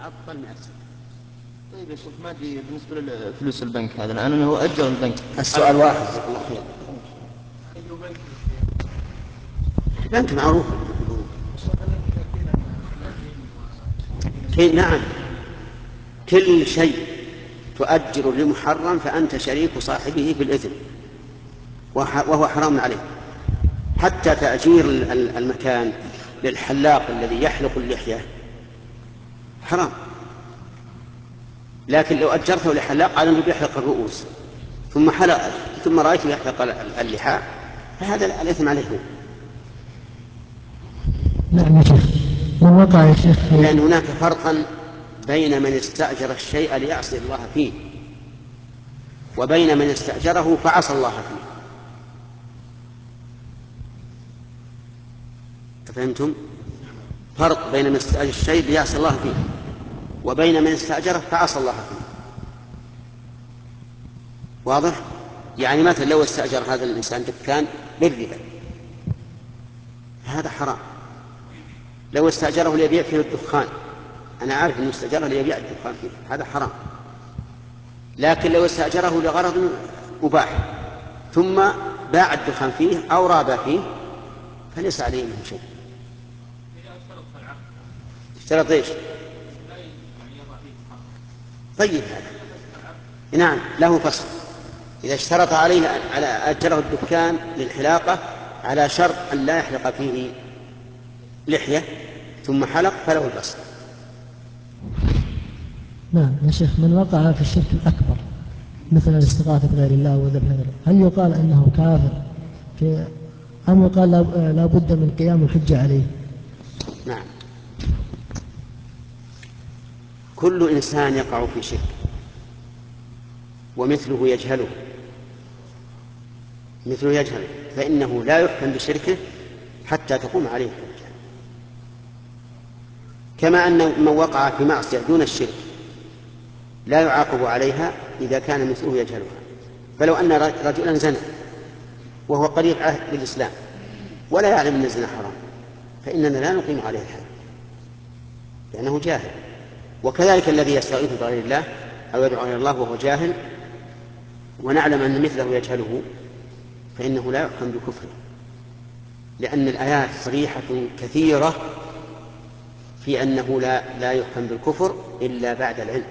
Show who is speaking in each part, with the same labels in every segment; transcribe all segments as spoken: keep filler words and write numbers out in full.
Speaker 1: أفضل من أكثر.
Speaker 2: طيب يا شيخ، ما أدري بالنسبة لفلوس البنك هذا الآن أنه أجر البنك.
Speaker 1: السؤال واحد، جزاك الله خير. البنك معروف. نعم، كل شيء تؤجر لمحرم فأنت شريك صاحبه بالإثم وهو حرام عليه. حتى تأجير المكان للحلاق الذي يحلق اللحية حرام، لكن لو أجرته لحلاق على أنه يحلق الرؤوس ثم حلق ثم رأيته يحلق اللحى فهذا الإثم عليه.
Speaker 3: نعم يا شيخ. من وقع يا شيخ،
Speaker 1: لأن هناك فرقا بين من استأجر الشيء ليعصي الله فيه وبين من استأجره فعصى الله فيه. فهمتم؟ فرق بين من استأجر الشيء ليعصي الله فيه وبين من استأجره فعصى الله فيه. واضح؟ يعني مثلا لو استأجر هذا الإنسان دكان بالربا هذا حرام. لو استأجره ليبيع فيه الدخان، أنا عارف أنه استأجره ليبيع الدخان فيه، هذا حرام. لكن لو استأجره لغرض مباح ثم باع الدخان فيه أو رابع فيه فليس عليه منه شيء. اشترط ايش؟ طيب هذا نعم له فصل. إذا اشترط عليه على أجره الدكان للحلاقة على شرط أن لا يحلق فيه لحية ثم حلق فله الفصل.
Speaker 3: نعم يا شيخ. من وقع في الشرك الأكبر مثل الاستغاثة بغير الله وذبح غيره، هل يقال أنه كافر في أم يقال لا بد من قيام الحجة عليه؟
Speaker 1: نعم، كل إنسان يقع في شرك ومثله يجهله مثله يجهله فإنه لا يحكم بشركه حتى تقوم عليه الحجة. كما أن من وقع في معصية دون الشرك لا يعاقب عليها إذا كان مثله يجهلها. فلو أن رجلا زنى وهو قريب عهد بالإسلام ولا يعلم أن الزنا حرام فإننا لا نقيم عليه الحد لأنه جاهل. وكذلك الذي يستغيث بغير الله أو يدعو إلى الله وهو جاهل ونعلم أن مثله يجهله فإنه لا يحكم بكفره، لأن الآيات صريحة كثيرة في أنه لا, لا يحكم بالكفر إلا بعد العلم.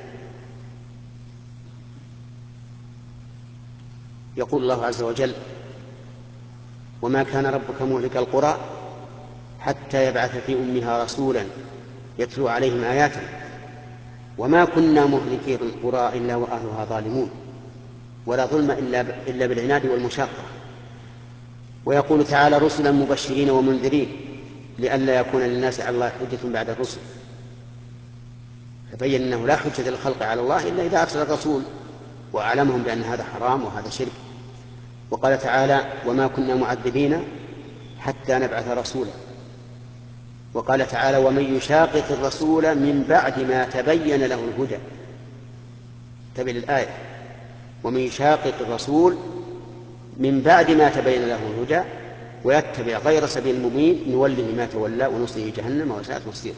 Speaker 1: يقول الله عز وجل: وما كان ربك مهلك القرى حتى يبعث في أمها رسولا يتلو عليهم آياته وما كنا مهلكي القرى إلا وأهلها ظالمون ولا ظلم إلا, إلا بالعناد والمشاقة. ويقول تعالى: رسلا مبشرين ومنذرين لئلا يكون للناس على الله حجة بعد الرسل. فبين أنه لا حجة للخلق على الله إلا إذا أرسل الرسول وأعلمهم بأن هذا حرام وهذا شرك. وقال تعالى: وما كنا معذبين حتى نبعث رسولا. وقال تعالى: ومن يشاقق الرسول من بعد ما تبين له الهدى. تبين الآية: ومن يشاقق الرسول من بعد ما تبين له الهدى ويتبع غير سبيل المؤمنين نوله ما تولى ونصله جهنم وساءت مصيره.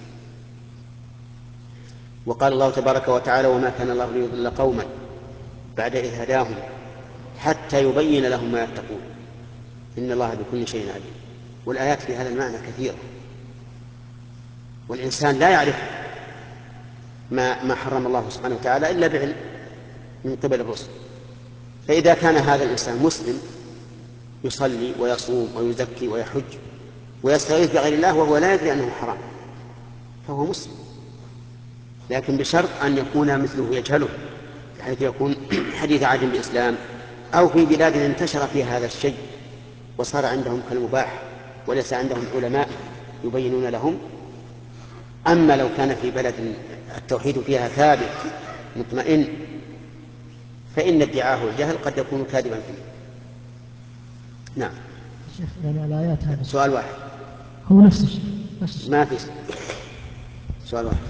Speaker 1: وقال الله تبارك وتعالى: وما كان الله ليضل قوما بعد إذ هداهم حتى يبين لهم ما يتقون إن الله بكل شيء عليم. والآيات في هذا المعنى كثيرة، والإنسان لا يعرف ما, ما حرم الله سبحانه وتعالى إلا بعلم من قبل الرسل. فإذا كان هذا الإنسان مسلم يصلي ويصوم ويزكي ويحج ويستغيث بغير الله وهو لا يدري أنه حرام فهو مسلم، لكن بشرط أن يكون مثله يجهله بحيث يكون حديث عهد بالإسلام أو في بلاد انتشر فيها هذا الشيء وصار عندهم كالمباح وليس عندهم علماء يبينون لهم. أما لو كان في بلد التوحيد فيها ثابت مطمئن فإن ادعاه الجهل قد يكون كاذبا فيه. نعم.
Speaker 3: شيخ يعني الآيات هذه
Speaker 1: سؤال واحد
Speaker 3: هو نفس الشيء نفس
Speaker 1: ما في سؤال واحد.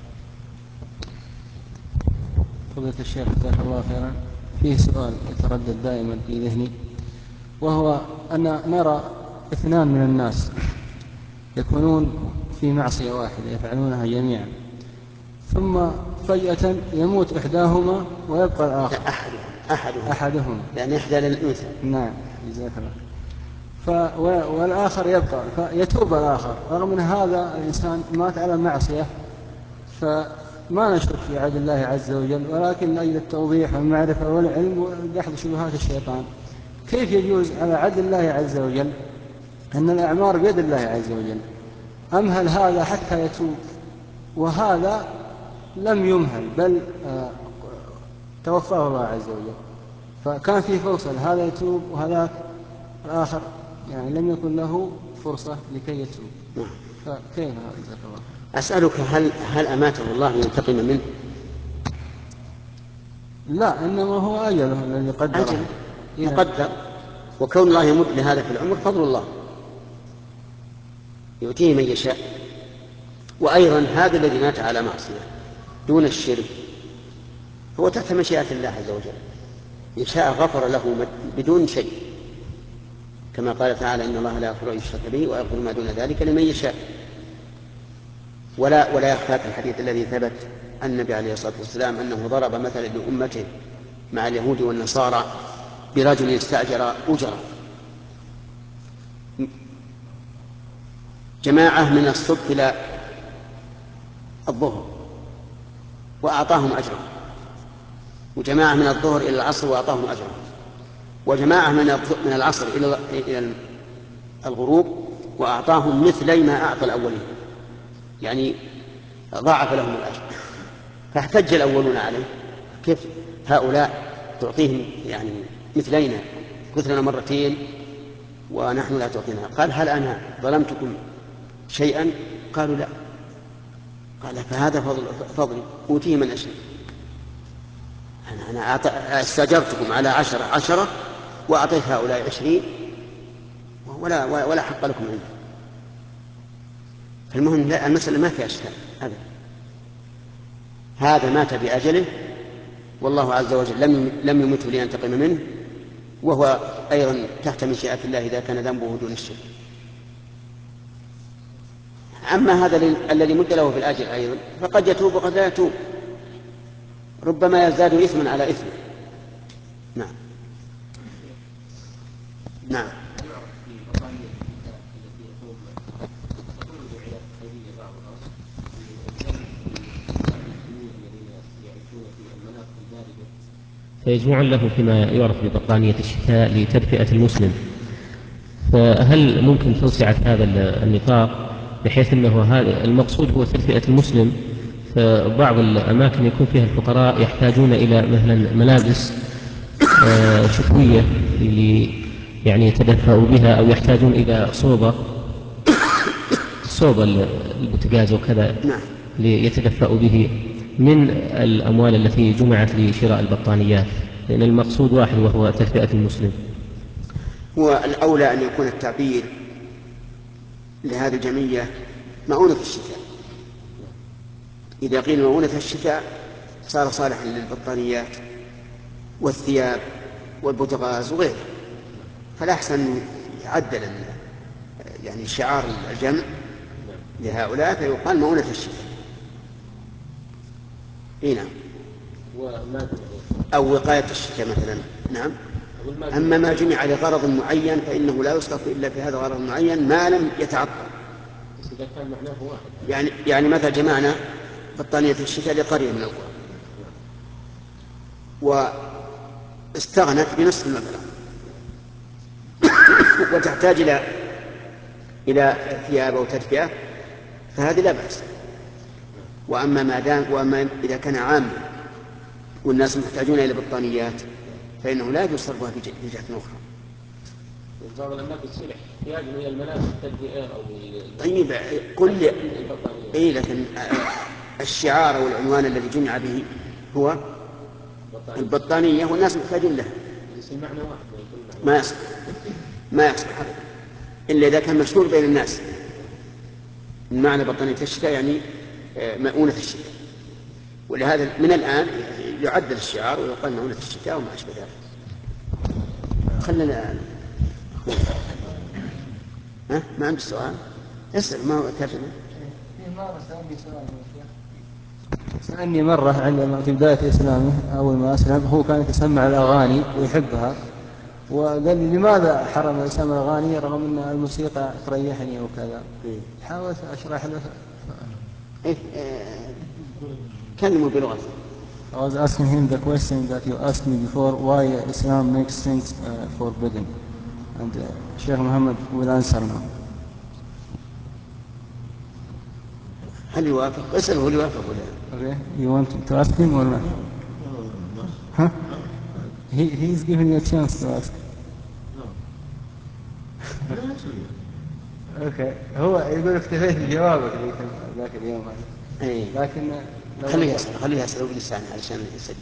Speaker 2: فضيلة الشيخ جزاك الله خيرا، فيه سؤال يتردد دائما في ذهني، وهو أن نرى اثنان من الناس يكونون في معصية واحدة يفعلونها جميعا، ثم فجأة يموت إحداهما ويبقى الآخر.
Speaker 1: أحدهم أحدهم
Speaker 2: أحدهم
Speaker 1: لأن إحدى للأنثى.
Speaker 2: نعم جزاك الله. ف... والآخر يبقى فيتوب الآخر، رغم من هذا الإنسان مات على معصية، فما نشك في عدل الله عز وجل، ولكن من أجل التوضيح والمعرفة والعلم ودحض شبهات الشيطان، كيف يجوز على عدل الله عز وجل أن الأعمار بيد الله عز وجل؟ أمهل هذا حتى يتوب، وهذا لم يمهل بل آه توفاه الله عز وجل، فكان في فرصة هذا يتوب وهذا الآخر يعني لم يكن له فرصة لكي يتوب، فكيف هذا؟ جزاك الله.
Speaker 1: أسألك هل هل أماته الله لينتقم منه؟
Speaker 2: لا، إنما هو أجله الذي قدره.
Speaker 1: أجل مقدر، وكون الله يمد لهذا في العمر فضل الله يؤتيه من يشاء. وأيضا هذا الذي مات على معصية دون الشرك هو تحت مشيئة الله عز وجل، إن شاء غفر له بدون شيء، كما قال تعالى إن الله لا يغفر أن يشرك به ويغفر ما دون ذلك لمن يشاء. ولا ولا يخفاك الحديث الذي ثبت عن النبي عليه الصلاة والسلام أنه ضرب مثلا لأمته مع اليهود والنصارى برجل استأجر أجرا جماعة من الصبح إلى الظهر وأعطاهم أجرا، وجماعة من الظهر إلى العصر وأعطاهم أجرا، وجماعة من العصر إلى الغروب وأعطاهم مثلي ما أعطى الأولين، يعني ضاعف لهم الأجر. فاحتج الأولون عليه، كيف هؤلاء تعطيهم يعني مثلينا مثلنا مرتين ونحن لا تعطينا؟ قال هل أنا ظلمتكم شيئا؟ قالوا لا. قال فهذا فضل فضلي أوتيه من أشاء. أنا استأجرتكم على عشرة عشرة وأعطيت هؤلاء عشرين ولا, ولا حق لكم عندي. فالمهم لا، المسألة ما فيها أشكال أبدا. هذا مات بأجله والله عز وجل لم لم يمته لينتقم منه، وهو أيضا تحت مشيئة الله إذا كان ذنبه دون الشرك. أما هذا الذي مد له في الأجل أيضا فقد يتوب وقد لا يتوب، ربما يزداد إثما على إثم. نعم نعم.
Speaker 4: فيجمعون له فيما يعرف ببطانية الشتاء لتدفئة المسلم، فهل ممكن توسعة هذا النطاق بحيث أنه هذا المقصود هو تدفئة المسلم؟ فبعض الأماكن يكون فيها الفقراء يحتاجون إلى مثلا ملابس شتوية يعني يتدفئوا بها، أو يحتاجون إلى صوبة صوبة البوتاجاز وكذا ليتدفئوا به من الأموال التي جمعت لشراء البطانيات، لأن المقصود واحد وهو تدفئة المسلم.
Speaker 1: هو الأولى أن يكون التعبير لهذه الجمعية مؤونة الشتاء. إذا قيل مؤونة الشتاء صار صالحا للبطانيات والثياب والبوتغاز وغيره، فالأحسن يعدل يعني شعار الجمع لهؤلاء فيقال مؤونة الشتاء. إيه نعم. أو وقاية الشتاء مثلا. نعم. أما ما جمع لغرض معين فإنه لا يصرف إلا في هذا الغرض المعين ما لم يتعطل. يعني يعني مثلا جمعنا بطانية الشتاء لقرية من القرى واستغنت بنصف المبلغ وتحتاج إلى إلى ثياب أو تدفئة فهذه لا بأس. وأما ما دام وأما إذا كان عاما والناس محتاجون إلى بطانيات فإنه لا يجوز صرفها في جهة أخرى.
Speaker 4: بعض الناس يصير احتياج إلى الملابس التدفئة أو
Speaker 1: طيب كل إيه، لكن الشعار والعنوان الذي جمع به هو البطانية والناس محتاجون لها. ما يصح ما يصح إلا إذا كان مشهور بين الناس. معنى بطانية الشتاء يعني مؤونة الشتاء، ولهذا من الآن يعدل الشعار ويقال مؤونة الشتاء وما أشبه ذلك. خلنا ها ما عندي سؤال اسأل. ما هو ترجمة؟
Speaker 2: سألني مرة عندما في بداية إسلامه أول ما أسلم هو كان يتسمع الأغاني ويحبها، وقال لي لماذا حرم الإسلام الأغاني رغم أن الموسيقى تريحني وكذا. حاولت أشرح له.
Speaker 1: إيه كلموا بلغته.
Speaker 2: I was asking him the question that you asked me before, why Islam makes things uh, forbidden, and uh, Sheikh Muhammad will answer now.
Speaker 1: هل يوافق؟ اسأله هل يوافق ولا؟
Speaker 2: Okay, you want to ask him or not? Huh? He he is giving you a chance to ask. Okay, هو يقول اكتفيت بجوابك ذاك اليوم هذا.
Speaker 1: إيه.
Speaker 2: لكن
Speaker 1: خليه يسأل خليه يسأل بلسانه علشان يسجل.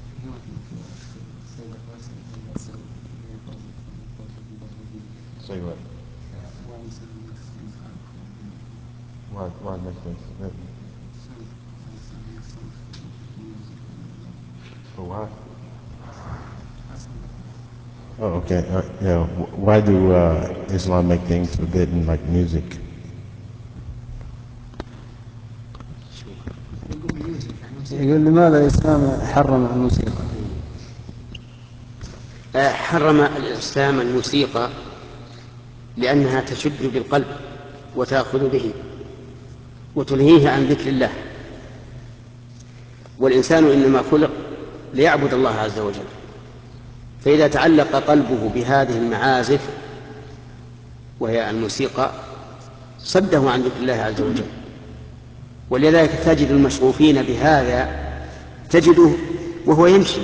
Speaker 5: Say what? Why, why make things forbidden? For why? Oh, okay. Uh, yeah. Why do uh, Islam make things forbidden, like music?
Speaker 2: يقول لماذا الإسلام حرم الموسيقى؟
Speaker 1: حرم الإسلام الموسيقى لأنها تشد بالقلب وتأخذ به وتلهيه عن ذكر الله، والإنسان إنما خلق ليعبد الله عز وجل، فإذا تعلق قلبه بهذه المعازف وهي الموسيقى صده عن ذكر الله عز وجل. ولذلك تجد المشغوفين بهذا تجده وهو يمشي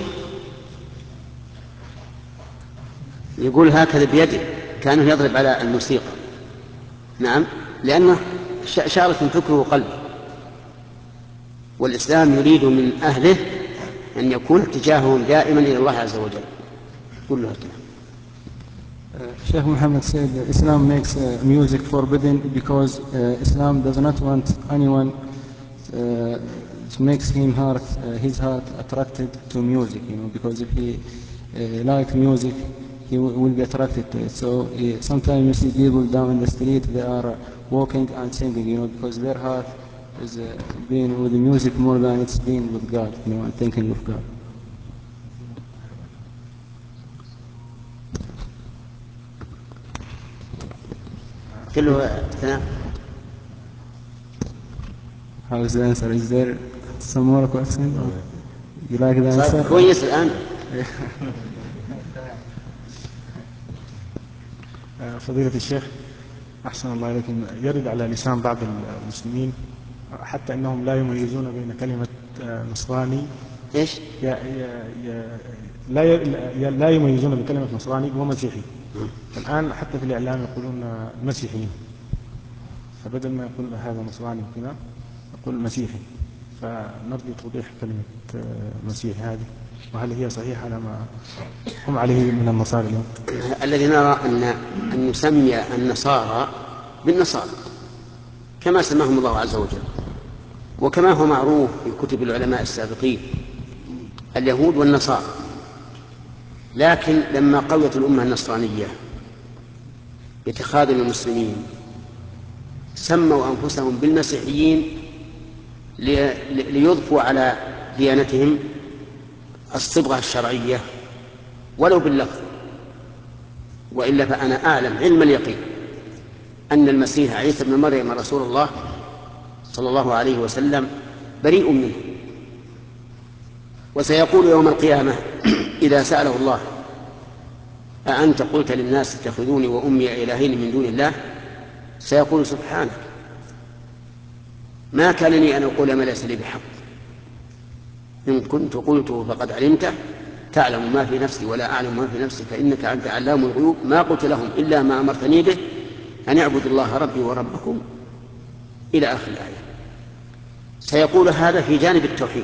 Speaker 1: يقول هكذا بيده كأنه يضرب على الموسيقى. نعم، لأنه شارك فكره قلبه، والإسلام يريد من أهله أن يكون اتجاههم دائما إلى الله عز وجل. قل له
Speaker 2: Sheikh Muhammad said Islam makes uh, music forbidden because uh, Islam does not want anyone uh, to makes him heart, uh, his heart attracted to music, you know, because if he uh, likes music he w- will be attracted to it. So uh, sometimes you see people down in the street, they are uh, walking and singing, you know, because their heart is uh, being with the music more than it's being with God, you know, and thinking of God.
Speaker 1: كله تمام.
Speaker 2: How is the answer? Is there some more question? Or you like the answer?
Speaker 1: كويس الآن.
Speaker 6: فضيلة الشيخ أحسن الله إليكم، يرد على لسان بعض المسلمين حتى أنهم لا يميزون بين كلمة نصراني
Speaker 1: إيش؟
Speaker 6: لا لا يميزون بكلمة نصراني ومسيحي. الآن حتى في الإعلام يقولون مسيحيين، فبدل ما يقول هذا نصراني وكذا يقول مسيحي، فنرجو توضيح كلمة مسيحي هذه، وهل هي صحيحة على ما هم عليه من النصارى اليوم؟
Speaker 1: الذي نرى أن أن نسمي النصارى بالنصارى كما سماهم الله عز وجل، وكما هو معروف في كتب العلماء السابقين اليهود والنصارى. لكن لما قوت الأمة النصرانية باتخاذ المسلمين سموا أنفسهم بالمسيحيين ليضفوا على ديانتهم الصبغة الشرعية ولو باللفظ. وإلا فأنا أعلم علم اليقين أن المسيح عيسى بن مريم رسول الله صلى الله عليه وسلم بريء منه، وسيقول يوم القيامة إذا سأله الله أأنت قلت للناس اتخذوني وأمي إلهين من دون الله، سيقول سبحانك ما كان لي أن أقول ما ليس لي بحق، إن كنت قلته فقد علمته تعلم ما في نفسي ولا أعلم ما في نفسي فإنك أنت علام الغيوب ما قلت لهم إلا ما أمرتني به أن اعبدوا الله ربي وربكم إلى آخر الآية. سيقول هذا في جانب التوحيد.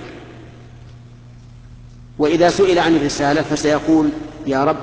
Speaker 1: وإذا سئل عن الرسالة فسيقول يا رب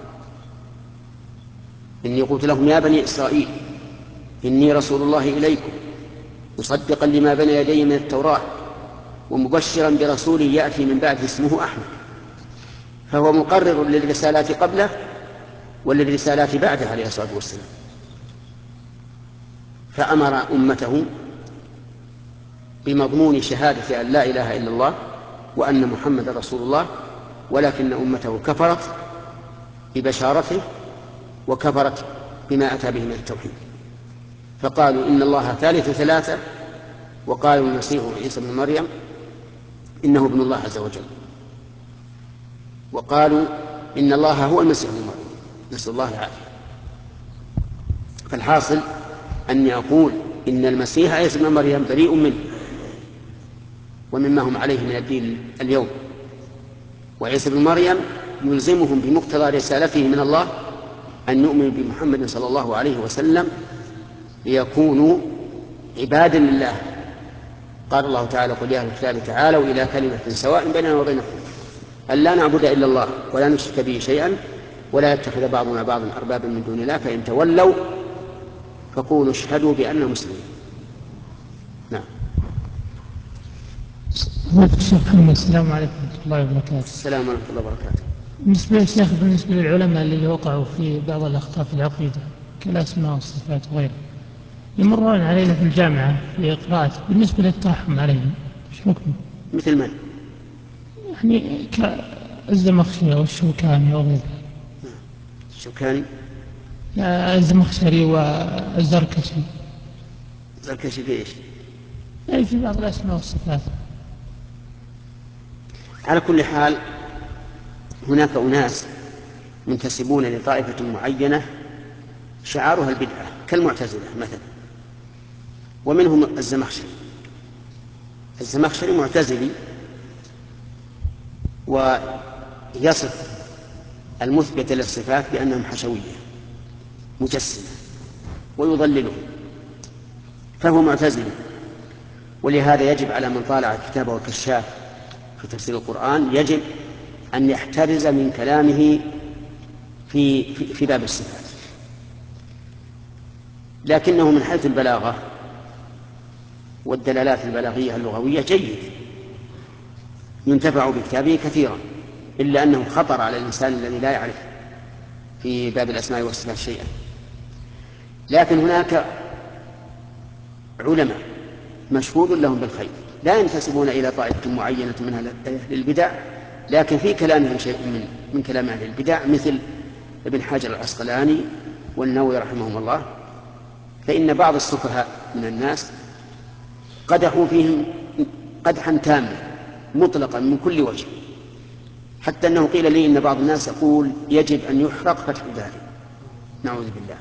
Speaker 1: إني قلت لهم يا بني إسرائيل إني رسول الله إليكم مصدقا لما بين يدي من التوراة ومبشرا برسول يأتي من بعد اسمه أحمد. فهو مقرر للرسالات قبله وللرسالات بعده عليه الصلاة والسلام. فأمر أمته بمضمون شهادة أن لا إله إلا الله وأن محمد رسول الله، ولكن أمته كفرت ببشارته وكفرت بما أتى به من التوحيد، فقالوا إن الله ثالث ثلاثة، وقالوا المسيح عيسى بن مريم إنه ابن الله عز وجل، وقالوا إن الله هو المسيح ابن مريم، نسأل الله العافية. فالحاصل أني أقول إن المسيح عيسى بن مريم بريء منه ومما هم عليه من الدين اليوم، وعيسى بن مريم يلزمهم بمقتضى رسالته من الله أن يؤمنوا بمحمد صلى الله عليه وسلم ليكونوا عبادا لله. قال الله تعالى: قل يا أهل الكتاب تعالوا إلى كلمة سواء بيننا وبينكم ألا نعبد إلا الله ولا نشرك به شيئا ولا يتخذ بعضنا بعضا أربابا من دون الله فإن تولوا فقولوا اشهدوا بأننا مسلمون. نعم.
Speaker 7: الشيخ محمد، السلام عليكم ورحمة الله وبركاته.
Speaker 1: السلام ورحمة الله وبركاته.
Speaker 7: بالنسبة للشيخ، بالنسبة للعلماء اللي وقعوا في بعض الأخطاء في العقيدة كالأسماء والصفات وغيرها، يمرون علينا في الجامعة في قراءة، بالنسبة للترحم عليهم ايش حكمه؟
Speaker 1: مثل من؟
Speaker 7: يعني كالزمخشري والشوكاني وغيره.
Speaker 1: الشوكاني؟
Speaker 7: لا، الزمخشري والزركشي.
Speaker 1: الزركشي في ايش؟
Speaker 7: يعني في بعض الأسماء والصفات.
Speaker 1: على كل حال هناك أناس منتسبون لطائفة معينة شعارها البدعة كالمعتزلة مثلا، ومنهم الزمخشري. الزمخشري معتزلي ويصف المثبت للصفات بأنهم حشوية مجسمة ويضللهم، فهو معتزلي. ولهذا يجب على من طالع كتابه الكشاف في تفسير القرآن يجب أن يحترز من كلامه في, في, في باب الصفات، لكنه من حيث البلاغة والدلالات البلاغية اللغوية جيد، ينتفع بكتابه كثيرا، إلا أنه خطر على الإنسان الذي لا يعرف في باب الأسماء والصفات شيئا. لكن هناك علماء مشهود لهم بالخير لا ينتسبون إلى طائفة معينة من أهل البدع، لكن في كلامهم شيء من, من كلام أهل البدع، مثل ابن حجر العسقلاني والنووي رحمهم الله. فإن بعض السفهاء من الناس قدحوا فيهم قدحا تاما مطلقا من كل وجه، حتى أنه قيل لي إن بعض الناس يقول يجب أن يحرق فتح الباري، نعوذ بالله،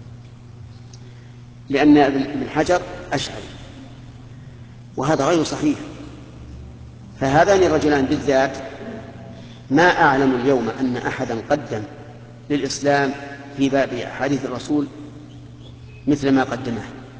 Speaker 1: لأن ابن حجر أشعري، وهذا غير صحيح. فهذان الرجلان بالذات ما أعلم اليوم أن أحدا قدم للإسلام في باب أحاديث الرسول مثل ما قدمه.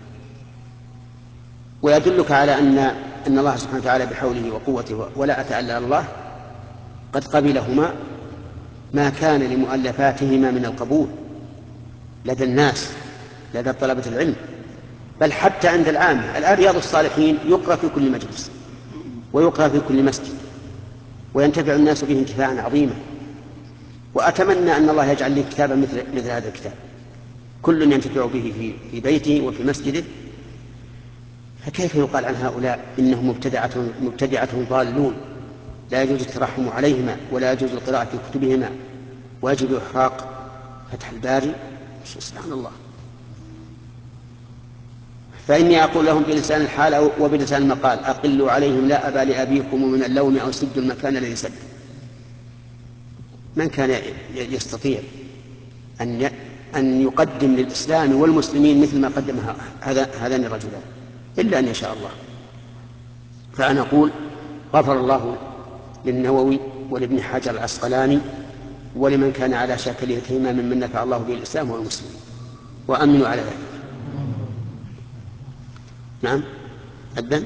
Speaker 1: ويدلك على أن أن الله سبحانه وتعالى بحوله وقوته ولا أتعالى الله قد قبلهما ما كان لمؤلفاتهما من القبول لدى الناس، لدى طلبة العلم، بل حتى عند العامة. الآن رياض الصالحين يقرأ في كل مجلس ويقرأ في كل مسجد وينتفع الناس به انتفاعا عظيما، وأتمنى أن الله يجعل لي كتابا مثل, مثل هذا الكتاب كل ينتفع به في, في بيته وفي مسجده. فكيف يقال عن هؤلاء إنهم مبتدعة, مبتدعة ضالون لا يجوز الترحم عليهما ولا يجوز القراءة في كتبهما ويجب إحراق فتح الباري؟ سبحان الله. فإني أقول لهم بلسان الحال وبلسان المقال: أقلوا عليهم لا أبا لأبيكم من اللوم أو سدوا المكان الذي سد. من كان يستطيع أن أن يقدم للإسلام والمسلمين مثل ما قدم هذان الرجلان إلا أن يشاء الله. فأنا أقول غفر الله للنووي ولابن حجر العسقلاني ولمن كان على شاكلتهما ممن نفع الله به الإسلام والمسلمين، وأمنوا على ذلك. نعم. أذن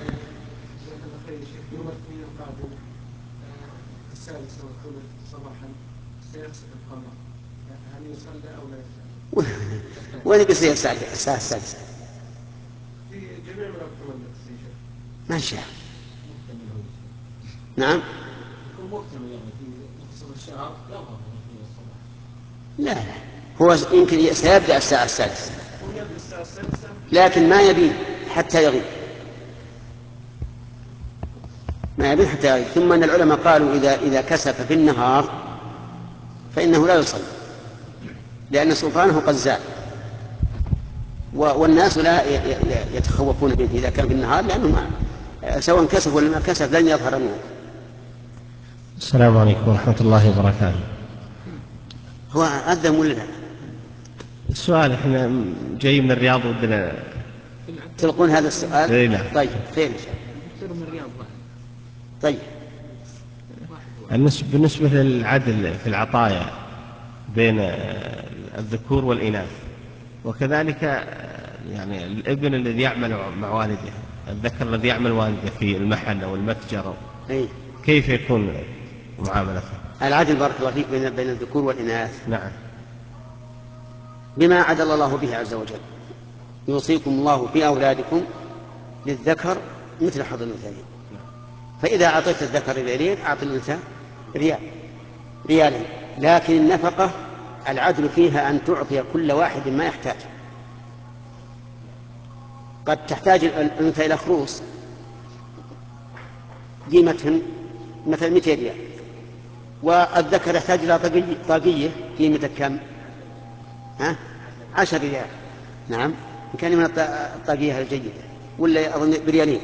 Speaker 2: السادسة والثلث صباحا سيخسف القمر، هل يصلى أو لا يصلى؟
Speaker 1: وين بيصير الساعة السادسة؟
Speaker 2: في جميع الأوقات
Speaker 1: ما شاء. نعم.
Speaker 2: يكون مكتمل يعني في نصف الشهر يظهر في الصباح.
Speaker 1: لا لا، هو يمكن سيبدأ الساعة السادسة
Speaker 2: هو يبدأ الساعة السادسة
Speaker 1: لكن ما يبي حتى يغيب. ما يبين حتى يغيب. ثم أن العلماء قالوا إذا إذا كسف في النهار فإنه لا يصلي، لأن سلطانه قد زال، والناس لا يتخوفون به إذا كان في النهار، لأنه سواء كسف ولا ما كسف لن يظهر النور.
Speaker 8: السلام عليكم ورحمة الله وبركاته.
Speaker 1: هو أذن ولا لا؟
Speaker 8: السؤال احنا جاي من الرياض ودنا
Speaker 1: تلقون هذا السؤال؟
Speaker 8: اي نعم.
Speaker 1: طيب خير إن شاء الله. طيب
Speaker 8: بالنسبة للعدل في العطايا بين الذكور والإناث، وكذلك يعني الابن الذي يعمل مع والده، الذكر الذي يعمل والده في المحل أو المتجر،
Speaker 1: أي.
Speaker 8: كيف يكون معاملته؟
Speaker 1: العدل بارك الله فيك بين بين الذكور والإناث
Speaker 8: نعم
Speaker 1: بما عدل الله به عز وجل. يوصيكم الله في أولادكم للذكر مثل حظ الأنثيين، فإذا أعطيت الذكر ريالين أعطي الأنثى ريال ريالين، لكن النفقة العدل فيها أن تعطي كل واحد ما يحتاج. قد تحتاج الأنثى إلى خروص قيمتهن مثلا مئتين ريال، والذكر يحتاج إلى طاقية قيمتها كم؟ ها؟ عشر ريال. نعم كان من الطاقية الجيدة، ولا أظن بريالين.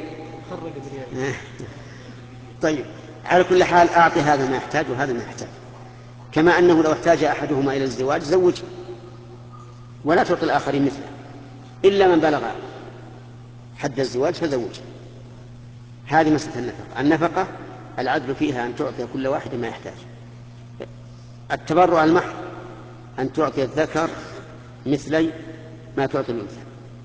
Speaker 1: طيب على كل حال أعطي هذا ما يحتاج وهذا ما يحتاج، كما أنه لو احتاج أحدهما إلى الزواج زوج، ولا تعطي الآخرين مثله، إلا من بلغ حد الزواج فزوج. هذه مسألة النفقة. النفقة العدل فيها أن تعطي كل واحد ما يحتاج. التبرع المحض أن تعطي الذكر مثلي ما تعطي الأنثى.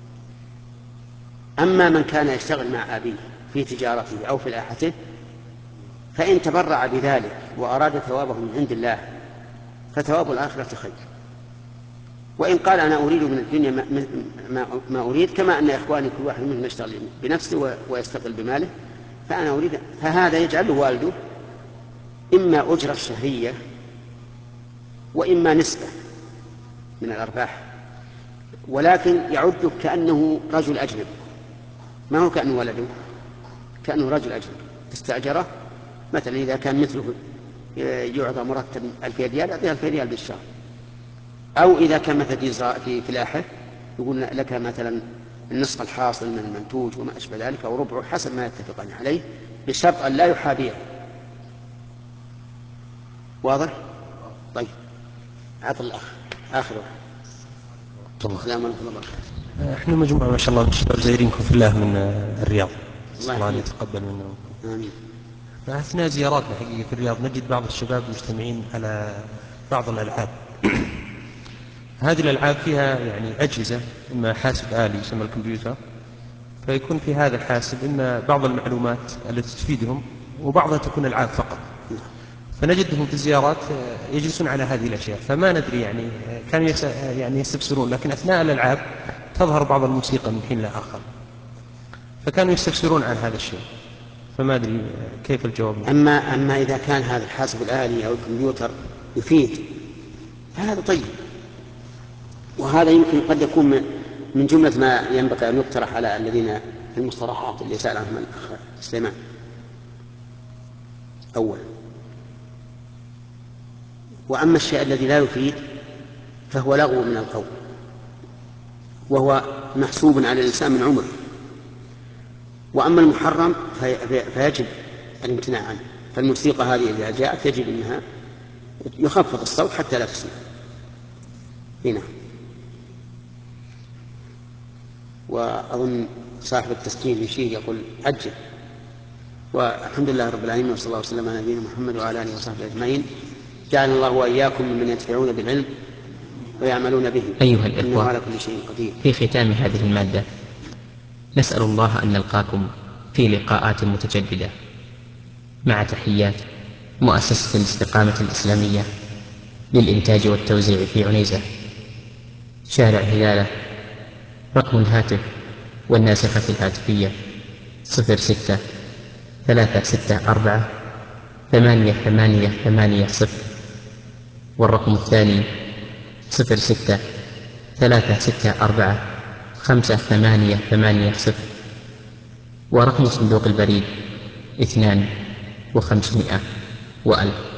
Speaker 1: أما من كان يشتغل مع أبيه في تجارته أو فلاحته فإن تبرع بذلك وأراد ثوابه من عند الله فثواب الآخرة خير. وإن قال أنا أريد من الدنيا ما, ما, ما أريد، كما أن إخواني كل واحد منهم يشتغل بنفسه ويستقل بماله، فأنا أريد، فهذا يجعله والده إما أجرة شهرية وإما نسبة من الأرباح، ولكن يعد كأنه رجل أجنبي، ما هو كأنه ولده، كأنه رجل أجنبي استأجره. مثلا إذا كان مثله يعطى مرتب ألف ريال يعطيه ألف ريال بالشهر، أو إذا كان مثلا في فلاحه يقول لك مثلا النصف الحاصل من المنتوج وما أشبه ذلك أو ربعه حسب ما يتفقان عليه، بشرط أن لا يحابيه. واضح؟ طيب عطل الأخ آخر
Speaker 9: السلام عليكم. احنا مجموعة ما شاء الله من الشباب زايرينكم في الله من الرياض، الله أن يتقبل منا.
Speaker 1: آمين.
Speaker 9: فأثناء زياراتنا حقيقة في الرياض نجد بعض الشباب مجتمعين على بعض الألعاب. هذه الألعاب فيها يعني أجهزة، إما حاسب آلي يسمى الكمبيوتر، فيكون في هذا الحاسب إما بعض المعلومات التي تفيدهم وبعضها تكون ألعاب فقط. فنجدهم في الزيارات يجلسون على هذه الأشياء، فما ندري يعني كانوا يعني يستفسرون، لكن أثناء الألعاب تظهر بعض الموسيقى من حين لآخر، فكانوا يستفسرون عن هذا الشيء، فما أدري كيف الجواب.
Speaker 1: أما أما إذا كان هذا الحاسب الآلي أو الكمبيوتر يفيد فهذا طيب، وهذا يمكن قد يكون من جملة ما ينبغي أن يقترح على الذين في المصطلحات اللي سأل عنهم الأخ سليمان أول. وأما الشيء الذي لا يفيد فهو لغو من القول، وهو محسوب على الإنسان من عمره. وأما المحرم فيجب الامتناع عنه. فالموسيقى هذه إذا جاءت يجب أنها يخفض الصوت حتى لا تسمع. هنا وأظن صاحب التسجيل يشير يقول عجل. والحمد لله رب العالمين، وصلى الله وسلم على نبينا محمد وعلى آله وصحبه أجمعين. جعل الله وإياكم ممن ينتفعون بالعلم ويعملون به.
Speaker 4: أيها الإخوة،
Speaker 1: إنه على كل شيء قدير.
Speaker 4: في ختام هذه المادة نسأل الله أن نلقاكم في لقاءات متجددة، مع تحيات مؤسسة الاستقامة الإسلامية للإنتاج والتوزيع في عنيزة، شارع هلالة. رقم الهاتف والناسخة الهاتفية صفر ستة ثلاثة ستة أربعة ثمانية ثمانية ثمانية صفر، والرقم الثاني صفر ستة ثلاثة ستة أربعة خمسة ثمانية ثمانية صفر، ورقم صندوق البريد اثنان
Speaker 10: وخمسمائة وألف.